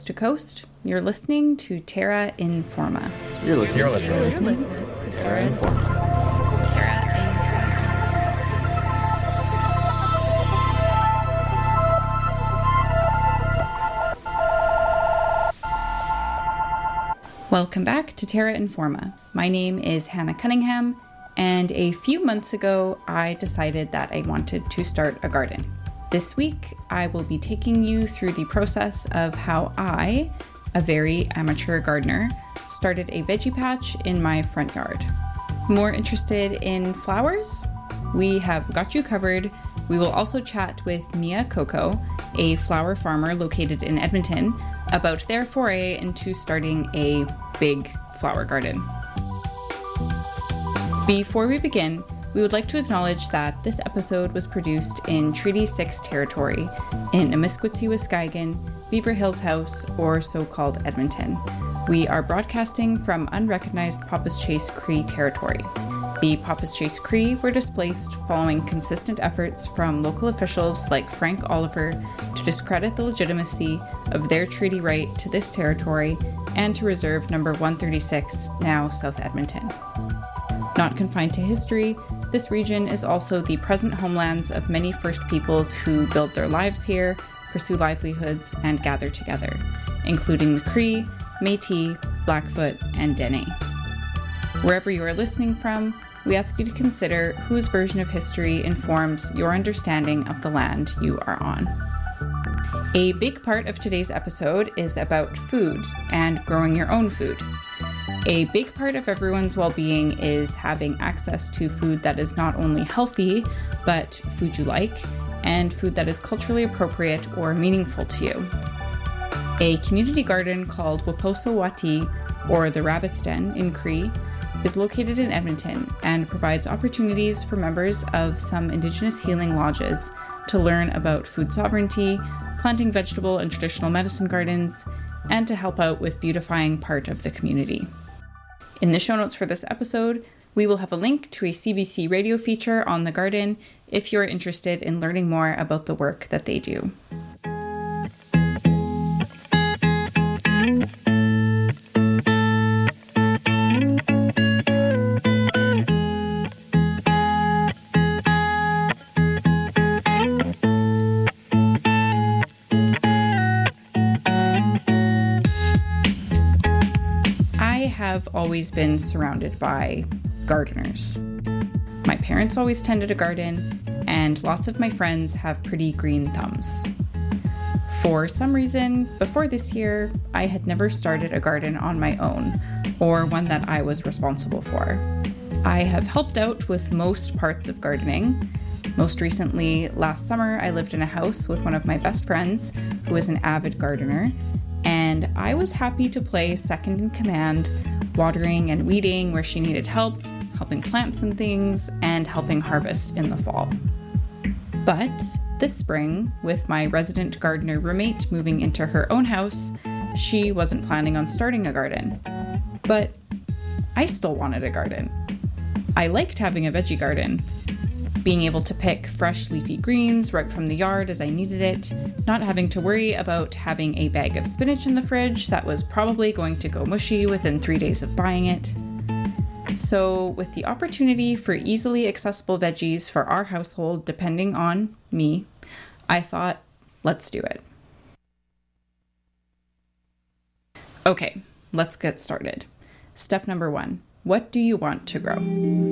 to coast. You're listening to Terra Informa. You're listening to Terra Informa. Welcome back to Terra Informa. My name is Hannah Cunningham, and a few months ago, I decided that I wanted to start a garden. This week, I will be taking you through the process of how I, a very amateur gardener, started a veggie patch in my front yard. More interested in flowers? We have got you covered. We will also chat with Mia Coco, a flower farmer located in Edmonton, about their foray into starting a big flower garden. Before we begin, we would like to acknowledge that this episode was produced in Treaty 6 territory in Amiskwaciwâskahikan, Beaver Hills House, or so-called Edmonton. We are broadcasting from unrecognized Papas Chase Cree territory. The Papas Chase Cree were displaced following consistent efforts from local officials like Frank Oliver to discredit the legitimacy of their treaty right to this territory and to reserve number 136, now South Edmonton. Not confined to history, this region is also the present homelands of many First Peoples who build their lives here, pursue livelihoods, and gather together, including the Cree, Métis, Blackfoot, and Dene. Wherever you are listening from, we ask you to consider whose version of history informs your understanding of the land you are on. A big part of today's episode is about food and growing your own food. A big part of everyone's well-being is having access to food that is not only healthy, but food you like, and food that is culturally appropriate or meaningful to you. A community garden called Waposo Wati, or the Rabbit's Den in Cree, is located in Edmonton and provides opportunities for members of some Indigenous healing lodges to learn about food sovereignty, planting vegetable and traditional medicine gardens, and to help out with beautifying part of the community. In the show notes for this episode, we will have a link to a CBC radio feature on the garden if you're interested in learning more about the work that they do. Have always been surrounded by gardeners. My parents always tended a garden, and lots of my friends have pretty green thumbs. For some reason, before this year, I had never started a garden on my own, or one that I was responsible for. I have helped out with most parts of gardening. Most recently, last summer, I lived in a house with one of my best friends, who is an avid gardener, and I was happy to play second in command, watering and weeding where she needed help, helping plant some things, and helping harvest in the fall. But this spring, with my resident gardener roommate moving into her own house, she wasn't planning on starting a garden. But I still wanted a garden. I liked having a veggie garden, being able to pick fresh leafy greens right from the yard as I needed it, not having to worry about having a bag of spinach in the fridge that was probably going to go mushy within 3 days of buying it. So with the opportunity for easily accessible veggies for our household depending on me, I thought, let's do it. Okay, let's get started. Step number 1, what do you want to grow?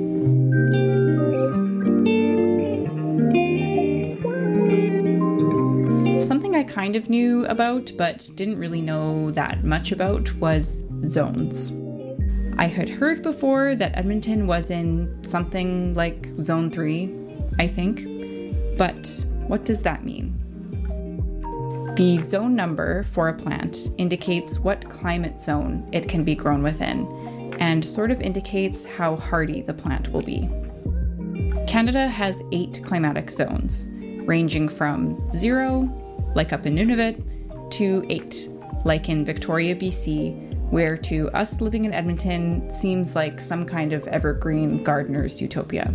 Something I kind of knew about, but didn't really know that much about, was zones. I had heard before that Edmonton was in something like Zone 3, I think, but what does that mean? The zone number for a plant indicates what climate zone it can be grown within, and sort of indicates how hardy the plant will be. Canada has 8 climatic zones, ranging from 0, like up in Nunavut, to 8, like in Victoria, BC, where to us living in Edmonton seems like some kind of evergreen gardener's utopia.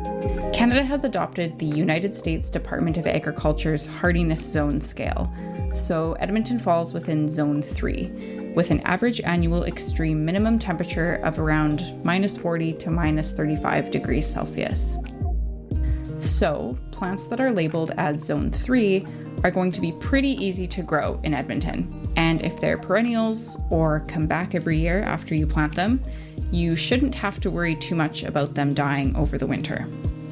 Canada has adopted the United States Department of Agriculture's hardiness zone scale, So Edmonton falls within Zone 3, with an average annual extreme minimum temperature of around -40 to -35 degrees Celsius. So plants that are labeled as Zone 3 are going to be pretty easy to grow in Edmonton. And if they're perennials or come back every year after you plant them, you shouldn't have to worry too much about them dying over the winter.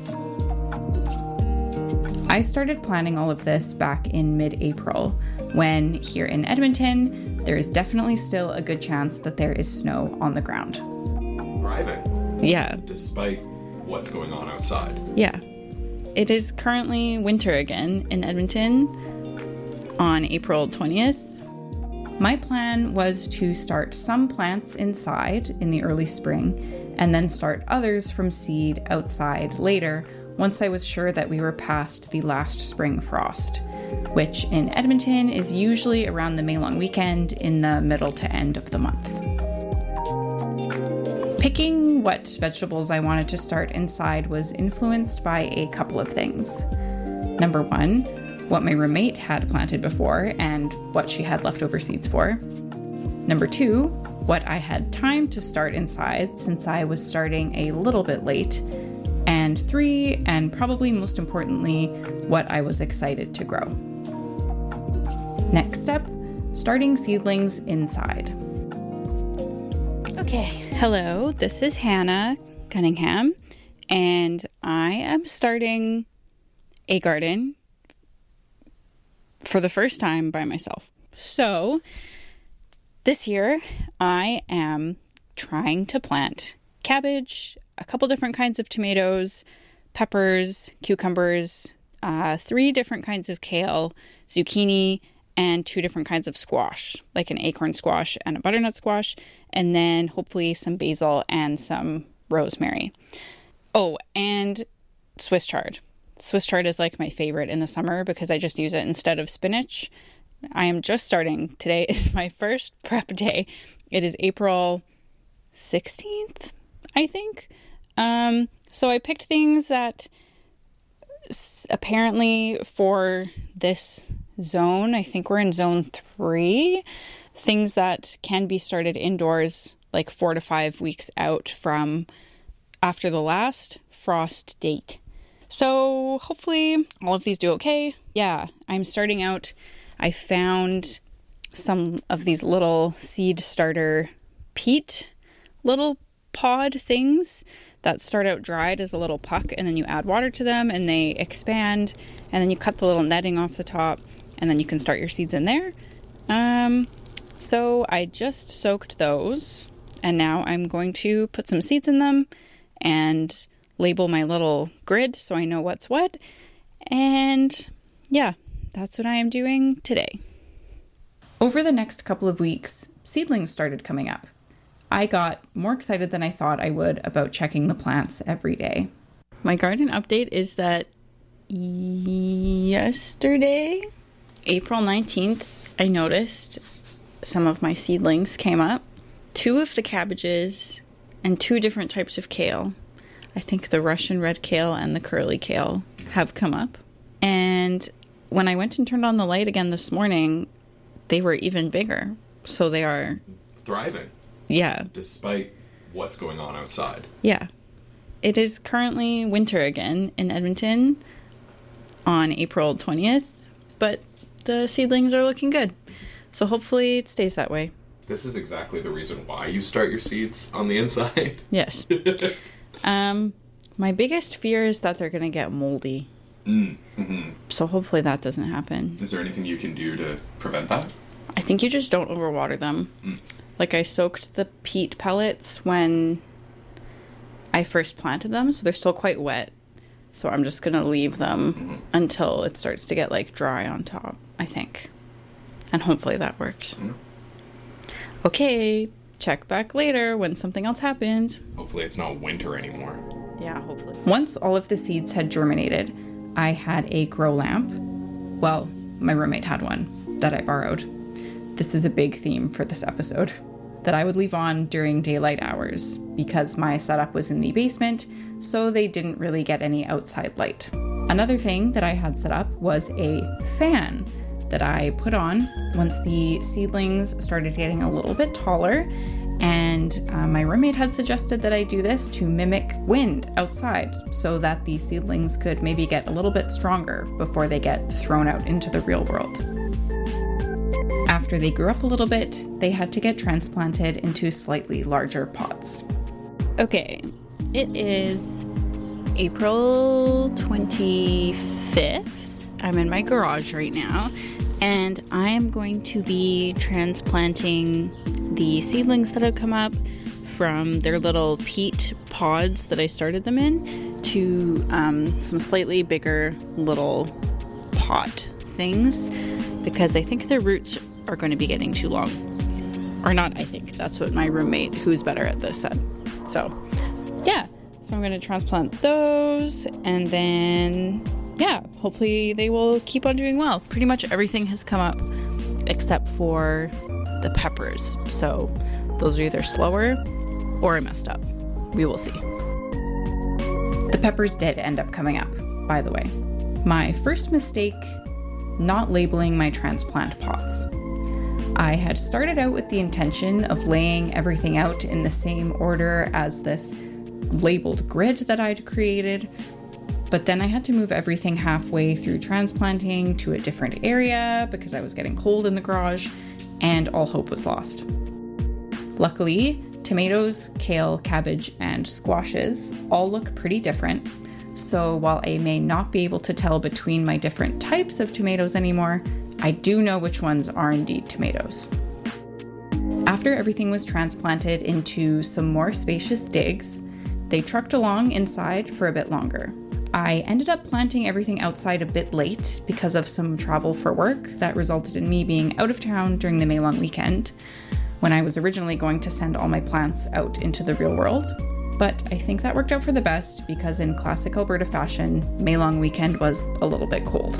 I started planning all of this back in mid-April, when here in Edmonton, there is definitely still a good chance that there is snow on the ground. Thriving. Yeah. Despite what's going on outside. Yeah. It is currently winter again in Edmonton on April 20th. My plan was to start some plants inside in the early spring and then start others from seed outside later once I was sure that we were past the last spring frost, which in Edmonton is usually around the May long weekend in the middle to end of the month. Picking what vegetables I wanted to start inside was influenced by a couple of things. Number one, what my roommate had planted before and what she had leftover seeds for. Number two, what I had time to start inside since I was starting a little bit late. And three, and probably most importantly, what I was excited to grow. Next step, starting seedlings inside. Okay, hello, this is Hannah Cunningham, and I am starting a garden for the first time by myself. So, this year, I am trying to plant cabbage, a couple different kinds of tomatoes, peppers, cucumbers, 3 different kinds of kale, zucchini, and 2 different kinds of squash, like an acorn squash and a butternut squash, and then hopefully some basil and some rosemary. Oh, and Swiss chard. Swiss chard is like my favorite in the summer because I just use it instead of spinach. I am just starting. Today is my first prep day. It is April 16th, I think. So I picked things that apparently for this zone, I think we're in zone 3, things that can be started indoors like 4 to 5 weeks out from after the last frost date. So hopefully all of these do okay. Yeah, I'm starting out. I found some of these little seed starter peat little pod things that start out dried as a little puck, and then you add water to them and they expand, and then you cut the little netting off the top, and then you can start your seeds in there. So I just soaked those, and now I'm going to put some seeds in them and label my little grid so I know what's what. And yeah, that's what I am doing today. Over the next couple of weeks, seedlings started coming up. I got more excited than I thought I would about checking the plants every day. My garden update is that yesterday, April 19th, I noticed some of my seedlings came up. 2 of the cabbages and 2 different types of kale. I think the Russian red kale and the curly kale have come up. And when I went and turned on the light again this morning, they were even bigger. So they are thriving. Yeah. Despite what's going on outside. Yeah. It is currently winter again in Edmonton on April 20th, but the seedlings are looking good. So hopefully it stays that way. This is exactly the reason why you start your seeds on the inside. Yes. My biggest fear is that they're going to get moldy. Mm-hmm. So hopefully that doesn't happen. Is there anything you can do to prevent that? I think you just don't overwater them. Like I soaked the peat pellets when I first planted them, so they're still quite wet. So I'm just going to leave them until it starts to get like dry on top, I think. And hopefully that works. Okay, check back later when something else happens. Hopefully it's not winter anymore. Yeah, hopefully. Once all of the seeds had germinated, I had a grow lamp. Well, my roommate had one that I borrowed. This is a big theme for this episode, that I would leave on during daylight hours because my setup was in the basement, so they didn't really get any outside light. Another thing that I had set up was a fan that I put on once the seedlings started getting a little bit taller. And my roommate had suggested that I do this to mimic wind outside so that the seedlings could maybe get a little bit stronger before they get thrown out into the real world. After they grew up a little bit, they had to get transplanted into slightly larger pots. Okay, it is April 25th. I'm in my garage right now, and I am going to be transplanting the seedlings that have come up from their little peat pods that I started them in to some slightly bigger little pot things, because I think their roots are going to be getting too long. Or not, I think. That's what my roommate, who's better at this, said. So, yeah. So I'm going to transplant those, and then, yeah, hopefully they will keep on doing well. Pretty much everything has come up except for the peppers. So those are either slower or I messed up. We will see. The peppers did end up coming up, by the way. My first mistake, not labeling my transplant pots. I had started out with the intention of laying everything out in the same order as this labeled grid that I'd created, but then I had to move everything halfway through transplanting to a different area because I was getting cold in the garage, and all hope was lost. Luckily, tomatoes, kale, cabbage, and squashes all look pretty different, so while I may not be able to tell between my different types of tomatoes anymore, I do know which ones are indeed tomatoes. After everything was transplanted into some more spacious digs, they trucked along inside for a bit longer. I ended up planting everything outside a bit late because of some travel for work that resulted in me being out of town during the May long weekend, when I was originally going to send all my plants out into the real world. But I think that worked out for the best because in classic Alberta fashion, May long weekend was a little bit cold.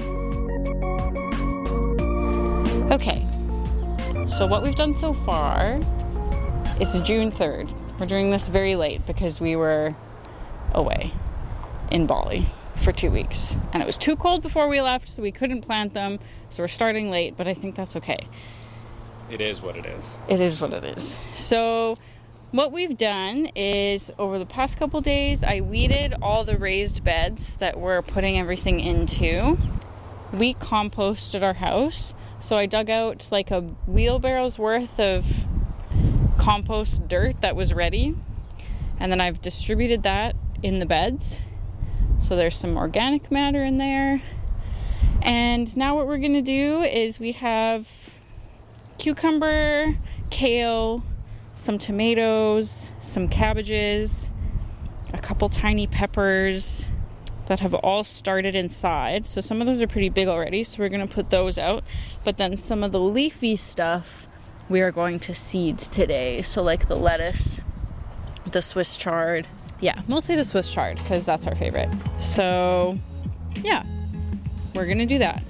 Okay, so what we've done so far is June 3rd. We're doing this very late because we were away in Bali for 2 weeks. And it was too cold before we left, so we couldn't plant them. So we're starting late, but I think that's okay. It is what it is. It is what it is. So what we've done is over the past couple days, I weeded all the raised beds that we're putting everything into. We composted our house. So I dug out like a wheelbarrow's worth of compost dirt that was ready. And then I've distributed that in the beds. So there's some organic matter in there. And now what we're going to do is we have cucumber, kale, some tomatoes, some cabbages, a couple tiny peppers that have all started inside. So some of those are pretty big already, so we're going to put those out. But then some of the leafy stuff we are going to seed today. So like the lettuce, the Swiss chard. Yeah, mostly the Swiss chard because that's our favorite. So yeah, we're going to do that.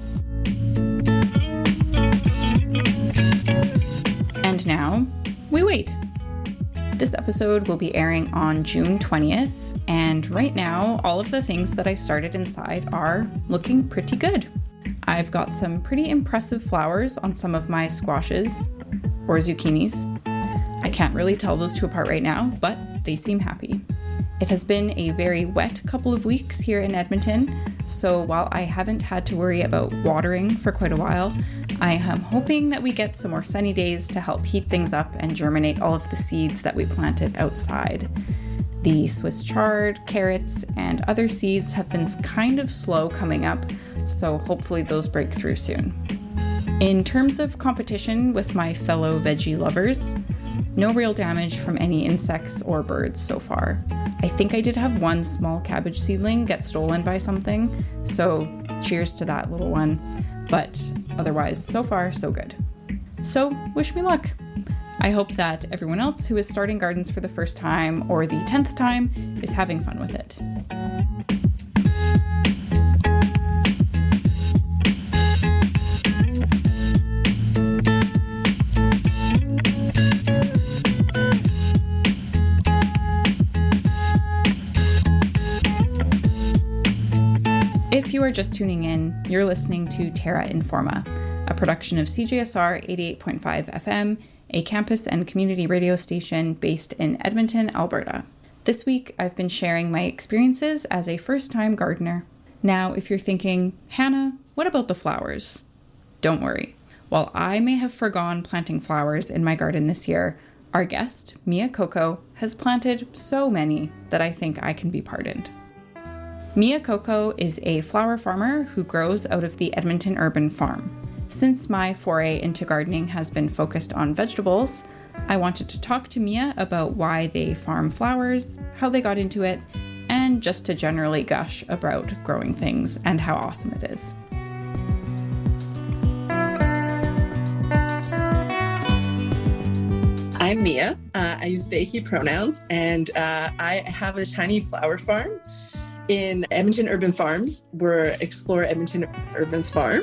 And now we wait. This episode will be airing on June 20th, and right now, all of the things that I started inside are looking pretty good. I've got some pretty impressive flowers on some of my squashes, or zucchinis. I can't really tell those two apart right now, but they seem happy. It has been a very wet couple of weeks here in Edmonton, so while I haven't had to worry about watering for quite a while, I am hoping that we get some more sunny days to help heat things up and germinate all of the seeds that we planted outside. The Swiss chard, carrots, and other seeds have been kind of slow coming up, so hopefully those break through soon. In terms of competition with my fellow veggie lovers, no real damage from any insects or birds so far. I think I did have one small cabbage seedling get stolen by something, so cheers to that little one. But otherwise, so far, so good. So wish me luck. I hope that everyone else who is starting gardens for the first time or the 10th time is having fun with it. If you are just tuning in, you're listening to Terra Informa, a production of CJSR 88.5 FM, a campus and community radio station based in Edmonton, Alberta. This week, I've been sharing my experiences as a first-time gardener. Now, if you're thinking, Hannah, what about the flowers? Don't worry. While I may have forgone planting flowers in my garden this year, our guest, Mia Coco, has planted so many that I think I can be pardoned. Mia Coco is a flower farmer who grows out of the Edmonton Urban Farm. Since my foray into gardening has been focused on vegetables, I wanted to talk to Mia about why they farm flowers, how they got into it, and just to generally gush about growing things and how awesome it is. I'm Mia. I use they, he pronouns, and I have a tiny flower farm in Edmonton Urban Farms. We're Explore Edmonton Urban's farm.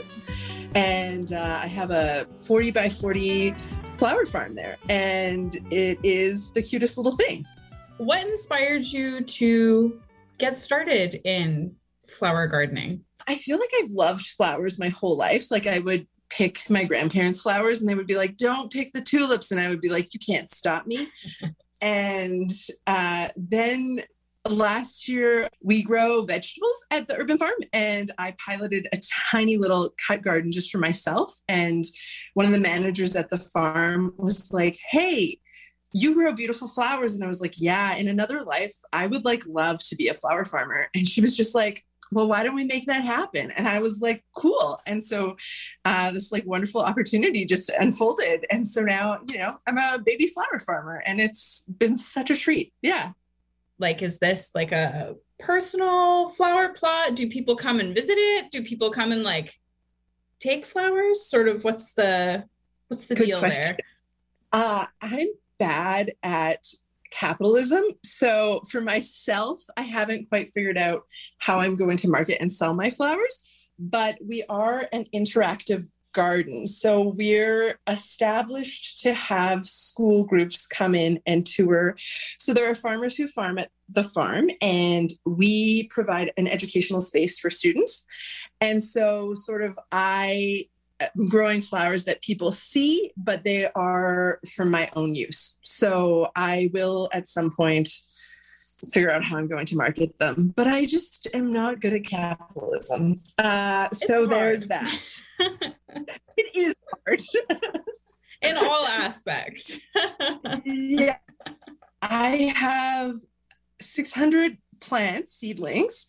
And I have a 40 by 40 flower farm there, and it is the cutest little thing. What inspired you to get started in flower gardening? I feel like I've loved flowers my whole life. Like I would pick my grandparents' flowers and they would be like, don't pick the tulips. And I would be like, you can't stop me. And then last year, we grow vegetables at the Urban Farm, and I piloted a tiny little cut garden just for myself. And one of the managers at the farm was like, hey, you grow beautiful flowers. And I was like, yeah, in another life, I would love to be a flower farmer. And she was just like, well, why don't we make that happen? And I was like, cool. And so this wonderful opportunity just unfolded. And so now, I'm a baby flower farmer, and it's been such a treat. Yeah. Is this a personal flower plot? Do people come and visit it? Do people come and take flowers? Sort of what's the Good deal question. there? I'm bad at capitalism. So for myself, I haven't quite figured out how I'm going to market and sell my flowers, but we are an interactive garden. So we're established to have school groups come in and tour. So there are farmers who farm at the farm, and we provide an educational space for students. And so I'm growing flowers that people see, but they are for my own use. So I will at some point figure out how I'm going to market them, but I just am not good at capitalism. So there's that. It is hard. In all aspects. Yeah. I have 600 plants, seedlings,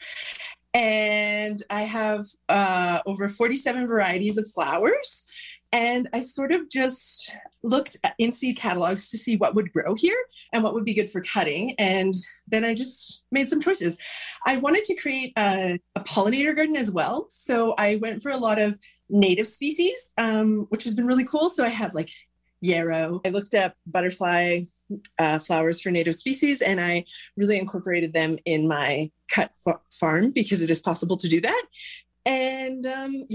and I have over 47 varieties of flowers. And I sort of just looked in seed catalogs to see what would grow here and what would be good for cutting. And then I just made some choices. I wanted to create a pollinator garden as well. So I went for a lot of native species, which has been really cool. So I have yarrow. I looked up butterfly flowers for native species, and I really incorporated them in my cut farm because it is possible to do that. And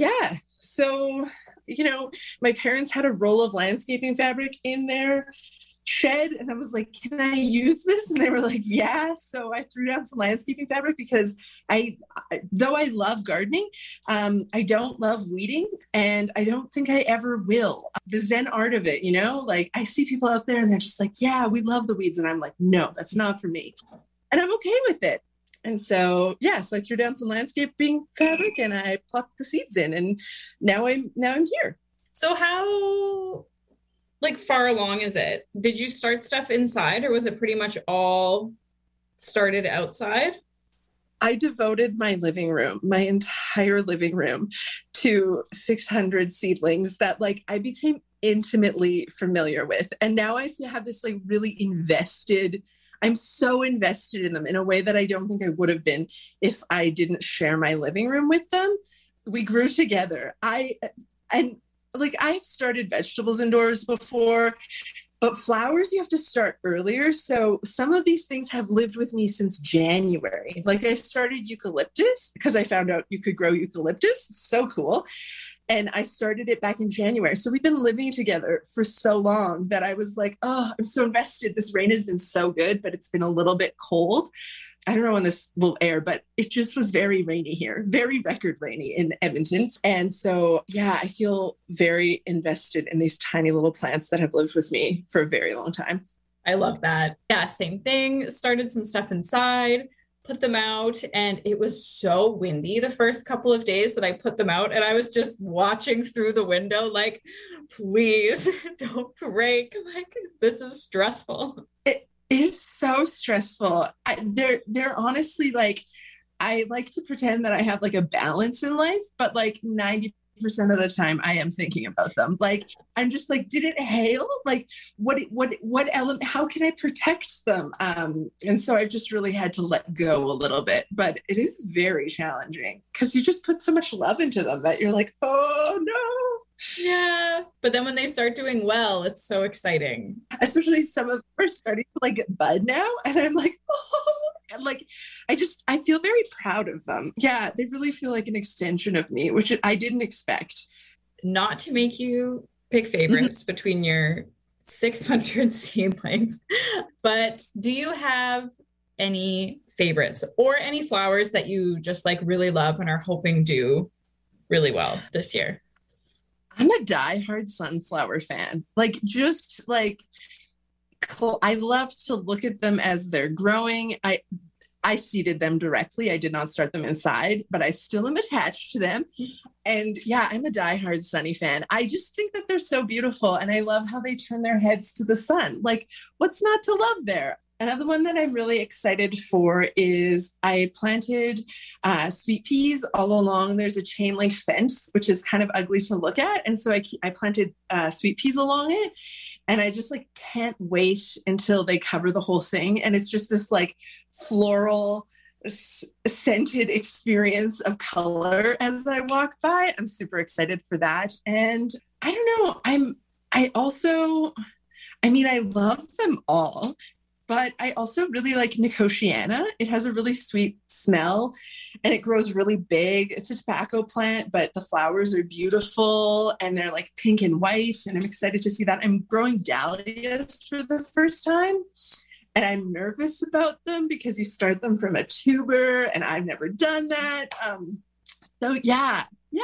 so, my parents had a roll of landscaping fabric in their shed, and I was like, can I use this? And they were like, yeah. So I threw down some landscaping fabric because though I love gardening, I don't love weeding, and I don't think I ever will. The Zen art of it, I see people out there and they're just like, yeah, we love the weeds. And I'm like, no, that's not for me. And I'm okay with it. And so I threw down some landscaping fabric and I plucked the seeds in, and now I'm here. So how far along is it? Did you start stuff inside, or was it pretty much all started outside? I devoted my entire living room to 600 seedlings that I became intimately familiar with. And now I have this really I'm so invested in them in a way that I don't think I would have been if I didn't share my living room with them. We grew together. I've started vegetables indoors before, but flowers, you have to start earlier. So some of these things have lived with me since January. I started eucalyptus because I found out you could grow eucalyptus. So cool. And I started it back in January. So we've been living together for so long that I was like, oh, I'm so invested. This rain has been so good, but it's been a little bit cold. I don't know when this will air, but it just was very rainy here, very record rainy in Edmonton. And so, yeah, I feel very invested in these tiny little plants that have lived with me for a very long time. I love that. Yeah, same thing. Started some stuff inside, put them out, and it was so windy the first couple of days that I put them out. And I was just watching through the window, like, please don't break. Like, this is stressful. It is so stressful. They're honestly like, I like to pretend that I have like a balance in life, but like 90% of the time I am thinking about them. Like, I'm just like, did it hail? Like, what element, how can I protect them? And so I just really had to let go a little bit, but it is very challenging because you just put so much love into them that you're like, oh no. Yeah. But then when they start doing well, it's so exciting. Especially some of them are starting to like bud now. And I'm like, oh, and like, I feel very proud of them. Yeah. They really feel like an extension of me, which I didn't expect. Not to make you pick favorites between your 600 seedlings, but do you have any favorites or any flowers that you just like really love and are hoping do really well this year? I'm a diehard sunflower fan. Like, just like, I love to look at them as they're growing. I seeded them directly. I did not start them inside, but I still am attached to them. And yeah, I'm a diehard sunny fan. I just think that they're so beautiful. And I love how they turn their heads to the sun. Like, what's not to love there? Another one that I'm really excited for is I planted sweet peas all along. There's a chain link fence, which is kind of ugly to look at. And so I planted sweet peas along it. And I just like can't wait until they cover the whole thing. And it's just this like floral scented experience of color as I walk by. I'm super excited for that. And I don't know, I love them all. But I also really like Nicotiana. It has a really sweet smell and it grows really big. It's a tobacco plant, but the flowers are beautiful and they're like pink and white. And I'm excited to see that. I'm growing dahlias for the first time. And I'm nervous about them because you start them from a tuber and I've never done that. So yeah,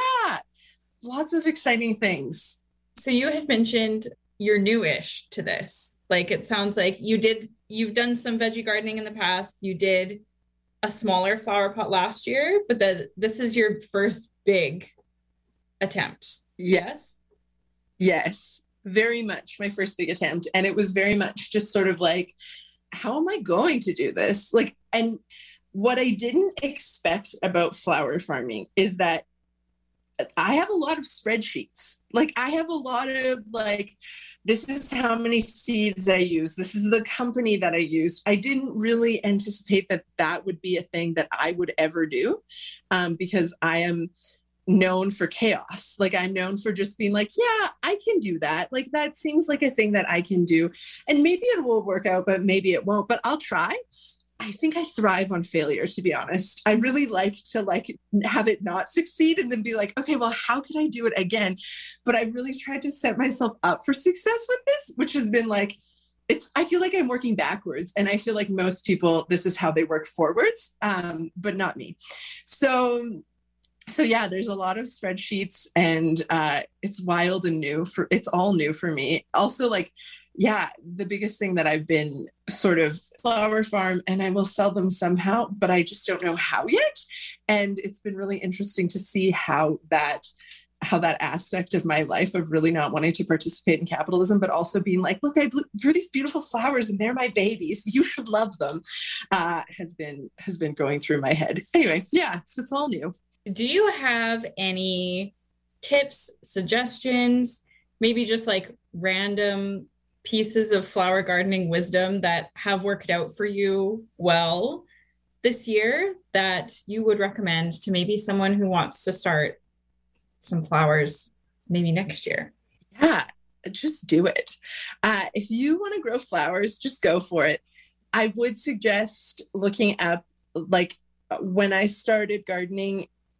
lots of exciting things. So you had mentioned you're newish to this. Like, it sounds like you've done some veggie gardening in the past. You did a smaller flower pot last year, but this is your first big attempt. Yes? Yes, very much my first big attempt. And it was very much just sort of like, how am I going to do this? Like, and what I didn't expect about flower farming is that I have a lot of spreadsheets. Like, I have a lot of like, this is how many seeds I use. This is the company that I used. I didn't really anticipate that would be a thing that I would ever do, because I am known for chaos. Like, I'm known for just being like, yeah, I can do that. Like, that seems like a thing that I can do. And maybe it will work out, but maybe it won't. But I'll try. I think I thrive on failure, to be honest. I really like to like have it not succeed and then be like, okay, well, how can I do it again? But I really tried to set myself up for success with this, which has been like, I feel like I'm working backwards. And I feel like most people, this is how they work forwards, but not me. So yeah, there's a lot of spreadsheets and it's wild and new it's all new for me. Also, like, yeah, the biggest thing that I've been sort of flower farm and I will sell them somehow, but I just don't know how yet. And it's been really interesting to see how that aspect of my life of really not wanting to participate in capitalism, but also being like, look, I grew these beautiful flowers and they're my babies. You should love them, has been going through my head. Anyway, yeah, so it's all new. Do you have any tips, suggestions, maybe just like random pieces of flower gardening wisdom that have worked out for you well this year that you would recommend to maybe someone who wants to start some flowers maybe next year? Yeah, just do it. If you want to grow flowers, just go for it. I would suggest looking up, like, when I started gardening,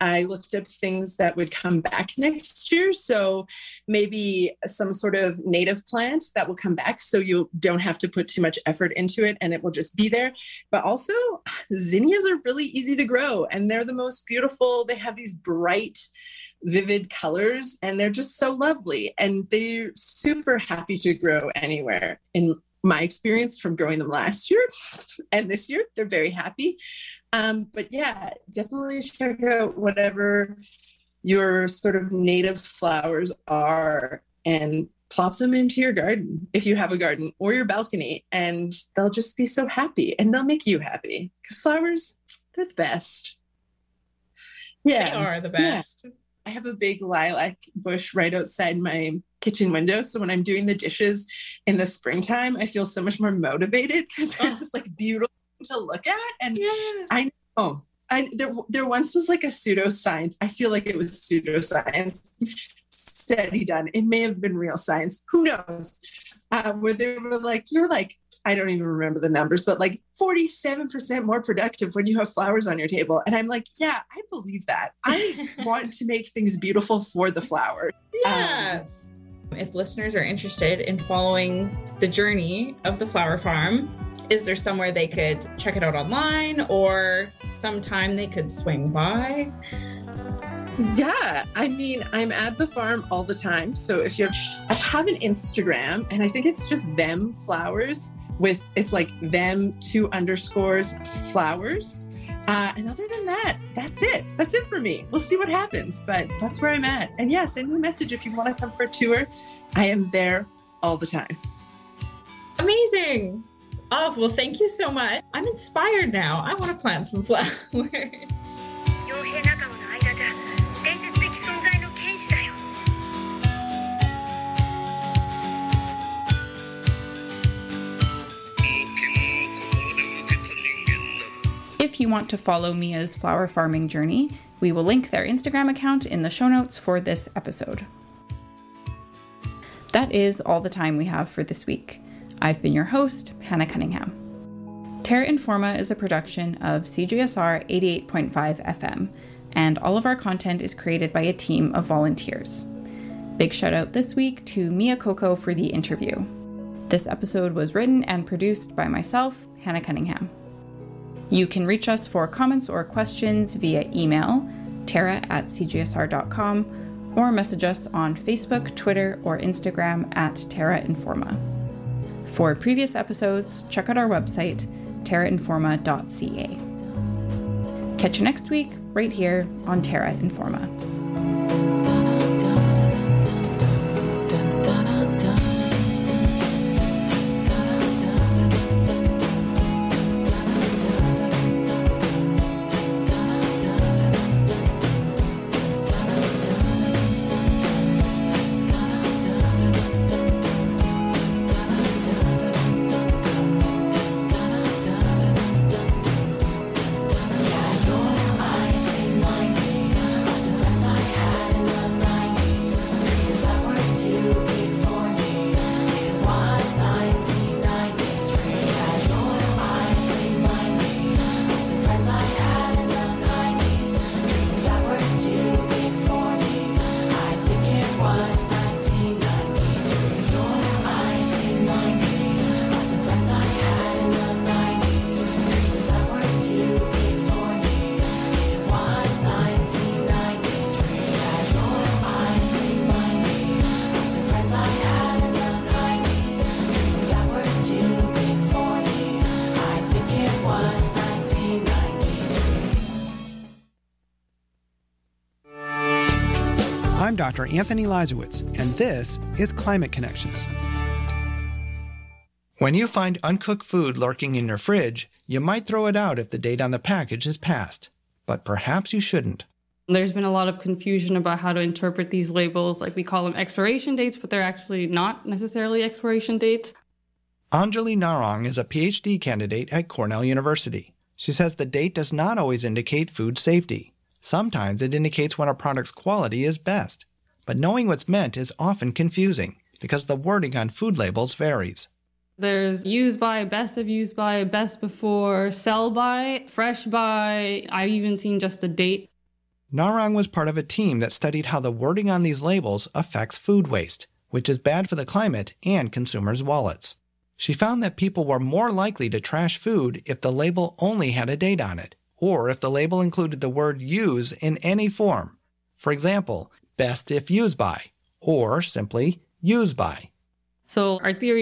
I looked up things that would come back next year. So maybe some sort of native plant that will come back, so you don't have to put too much effort into it and it will just be there. But also, zinnias are really easy to grow and they're the most beautiful. They have these bright, vivid colors and they're just so lovely. And they're super happy to grow anywhere. In my experience from growing them last year and this year, they're very happy. But yeah, definitely check out whatever your sort of native flowers are and plop them into your garden if you have a garden, or your balcony, and they'll just be so happy and they'll make you happy because flowers, they're the best. Yeah, They are the best. Yeah. I have a big lilac bush right outside my kitchen window. So when I'm doing the dishes in the springtime, I feel so much more motivated because there's this like beautiful thing to look at. And I know there once was like a pseudoscience. I feel like it was pseudoscience study done. It may have been real science. Who knows? Where they were like, you're like, I don't even remember the numbers, but like 47% more productive when you have flowers on your table. And I'm like, yeah, I believe that. I want to make things beautiful for the flowers. Yeah. If listeners are interested in following the journey of the flower farm, is there somewhere they could check it out online or sometime they could swing by? Yeah, I mean, I'm at the farm all the time. So if you're, I have an Instagram and I think it's just them flowers with, it's like them 2_ flowers. And other than that, that's it. That's it for me. We'll see what happens, but that's where I'm at. And yeah, send me a message if you want to come for a tour. I am there all the time. Amazing. Oh, well, thank you so much. I'm inspired now. I want to plant some flowers. If you want to follow Mia's flower farming journey, we will link their Instagram account in the show notes for this episode. That is all the time we have for this week. I've been your host, Hannah Cunningham. Terra Informa is a production of CJSR 88.5 FM, and all of our content is created by a team of volunteers. Big shout out this week to Mia Coco for the interview. This episode was written and produced by myself, Hannah Cunningham. You can reach us for comments or questions via email, terra@cjsr.com, or message us on Facebook, Twitter, or Instagram at Terra Informa. For previous episodes, check out our website, terrainforma.ca. Catch you next week, right here on Terra Informa. I'm Dr. Anthony Lizowitz, and this is Climate Connections. When you find uncooked food lurking in your fridge, you might throw it out if the date on the package is passed. But perhaps you shouldn't. There's been a lot of confusion about how to interpret these labels. Like, we call them expiration dates, but they're actually not necessarily expiration dates. Anjali Narang is a PhD candidate at Cornell University. She says the date does not always indicate food safety. Sometimes it indicates when a product's quality is best. But knowing what's meant is often confusing because the wording on food labels varies. There's use by, best of use by, best before, sell by, fresh by. I've even seen just the date. Narang was part of a team that studied how the wording on these labels affects food waste, which is bad for the climate and consumers' wallets. She found that people were more likely to trash food if the label only had a date on it, or if the label included the word use in any form. For example, best if used by, or simply use by. So our theory